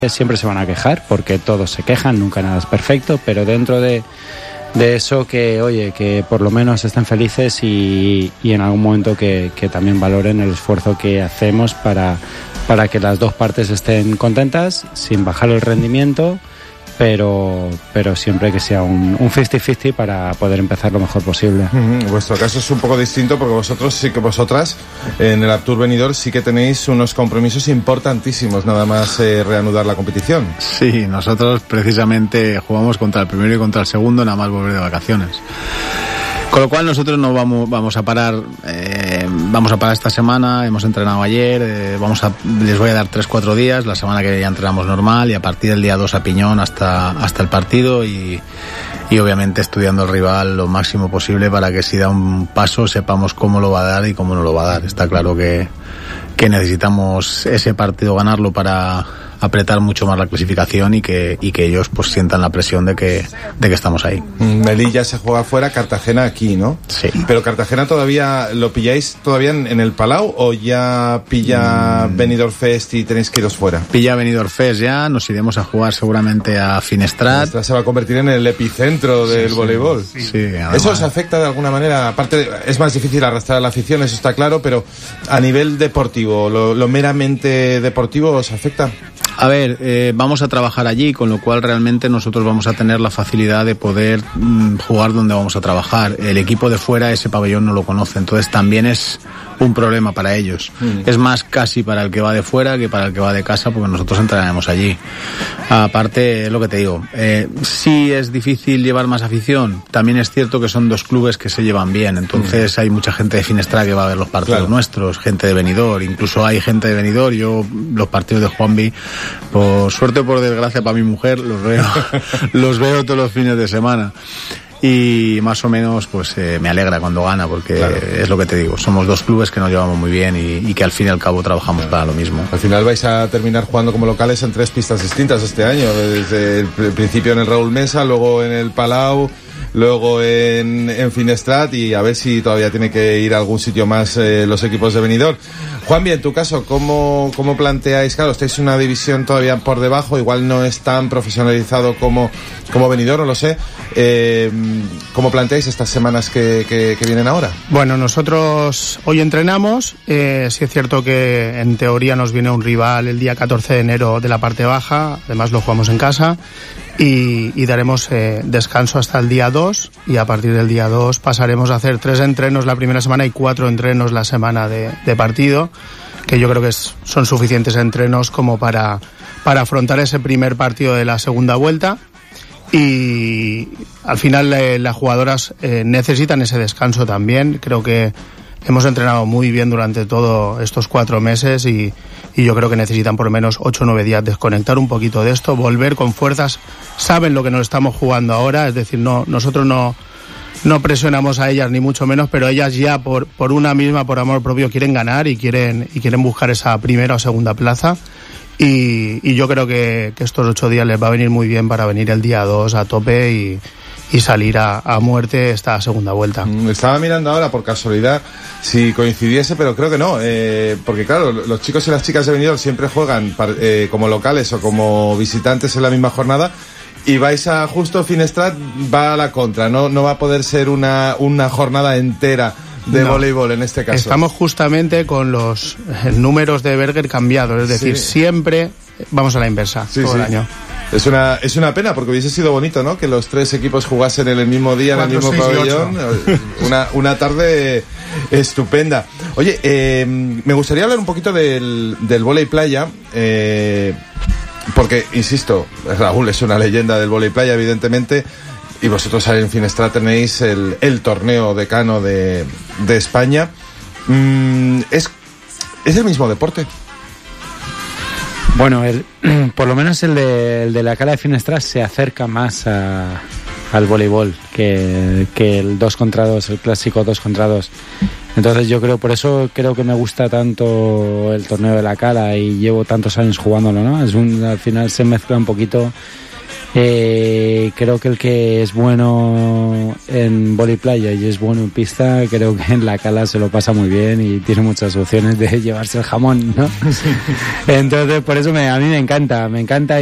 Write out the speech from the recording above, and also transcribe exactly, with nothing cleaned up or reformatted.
siempre se van a quejar, porque todos se quejan, nunca nada es perfecto, pero dentro de, de eso que, oye, que por lo menos estén felices y, y en algún momento que, que también valoren el esfuerzo que hacemos para, para que las dos partes estén contentas, sin bajar el rendimiento, pero, pero siempre que sea un, un cincuenta cincuenta para poder empezar lo mejor posible. Uh-huh. Vuestro caso es un poco distinto porque vosotros sí que vosotras en el Aptur Benidorm sí que tenéis unos compromisos importantísimos nada más eh, reanudar la competición. Sí, nosotros precisamente jugamos contra el primero y contra el segundo nada más volver de vacaciones. Con lo cual nosotros no vamos vamos a parar eh, vamos a parar esta semana, hemos entrenado ayer, eh, vamos a les voy a dar tres cuatro días, la semana que viene ya entrenamos normal y a partir del día dos a piñón hasta hasta el partido y, y obviamente estudiando al rival lo máximo posible para que si da un paso sepamos cómo lo va a dar y cómo no lo va a dar. Está claro que, que necesitamos ese partido ganarlo para apretar mucho más la clasificación y que y que ellos pues sientan la presión de que de que estamos ahí. Melilla se juega fuera, Cartagena aquí, ¿no? Sí. Pero Cartagena todavía lo pilláis todavía en, en el Palau o ya pilla mm. Benidorm Fest y tenéis que iros fuera. Pilla Benidorm Fest ya, nos iremos a jugar seguramente a Finestrat. Finestrat se va a convertir en el epicentro del sí, voleibol. Sí, sí, ¿eso os afecta de alguna manera? Aparte es más difícil arrastrar a la afición, eso está claro, pero a nivel deportivo, lo, lo meramente deportivo os afecta. A ver, eh, vamos a trabajar allí, con lo cual realmente nosotros vamos a tener la facilidad de poder mm, jugar donde vamos a trabajar. El equipo de fuera ese pabellón no lo conoce, entonces también es un problema para ellos. Mm. Es más casi para el que va de fuera que para el que va de casa, porque nosotros entrenaremos allí. Aparte, es lo que te digo, eh, sí es difícil llevar más afición, también es cierto que son dos clubes que se llevan bien, entonces mm. hay mucha gente de Finestrat que va a ver los partidos claro. nuestros, gente de Benidorm, incluso hay gente de Benidorm, yo los partidos de Juanvi, por suerte o por desgracia para mi mujer, los veo, los veo todos los fines de semana. Y más o menos pues eh, me alegra cuando gana porque claro. es lo que te digo, somos dos clubes que nos llevamos muy bien y, y que al fin y al cabo trabajamos claro. para lo mismo. Al final vais a terminar jugando como locales en tres pistas distintas este año, desde el principio en el Raúl Mesa, luego en el Palau, luego en, en Finestrat y a ver si todavía tiene que ir a algún sitio más eh, los equipos de Benidorm. Juanvi, en tu caso, ¿cómo, cómo planteáis? Claro, estáis en una división todavía por debajo, igual no es tan profesionalizado como, como Benidorm, no lo sé. Eh, ¿Cómo planteáis estas semanas que, que, que vienen ahora? Bueno, nosotros hoy entrenamos, eh, sí es cierto que en teoría nos viene un rival el día catorce de enero de la parte baja, además lo jugamos en casa. Y, y daremos eh, descanso hasta el día dos y a partir del día dos pasaremos a hacer tres entrenos la primera semana y cuatro entrenos la semana de, de partido, que yo creo que es, son suficientes entrenos como para, para afrontar ese primer partido de la segunda vuelta y al final eh, las jugadoras eh, necesitan ese descanso también. Creo que hemos entrenado muy bien durante todos estos cuatro meses y, y yo creo que necesitan por lo menos ocho o nueve días desconectar un poquito de esto, volver con fuerzas. Saben lo que nos estamos jugando ahora, es decir, no nosotros no, no presionamos a ellas ni mucho menos, pero ellas ya por, por una misma, por amor propio, quieren ganar y quieren, y quieren buscar esa primera o segunda plaza. Y, y yo creo que, que estos ocho días les va a venir muy bien para venir el día dos a tope y y salir a, a muerte esta segunda vuelta. Estaba mirando ahora por casualidad si coincidiese, pero creo que no, eh, porque claro, los chicos y las chicas de Benidorm siempre juegan eh, como locales o como visitantes en la misma jornada y vais a justo Finestrat va a la contra, no, no va a poder ser una, una jornada entera de no. voleibol en este caso. Estamos justamente con los números de Berger cambiados, es decir, sí. siempre vamos a la inversa sí, todo sí. el año. Es una, es una pena porque hubiese sido bonito, ¿no? Que los tres equipos jugasen en el mismo día, Cuatro, en el mismo pabellón. Una, una tarde estupenda. Oye, eh, me gustaría hablar un poquito del, del vóley playa, eh, porque, insisto, Raúl es una leyenda del vóley playa, evidentemente, y vosotros en Finestrat tenéis el, el torneo decano de, de España. Mm, es, es el mismo deporte. Bueno, el, por lo menos el de, el de la Cala de Finestrat se acerca más a, al voleibol que, que el dos contra dos, el clásico dos contra dos. Entonces yo creo, por eso creo que me gusta tanto el torneo de la Cala y llevo tantos años jugándolo, ¿no? Es un, al final se mezcla un poquito Eh, creo que el que es bueno en vóley playa y es bueno en pista, creo que en la cala se lo pasa muy bien y tiene muchas opciones de llevarse el jamón, ¿no? Entonces, por eso me, a mí me encanta, me encanta.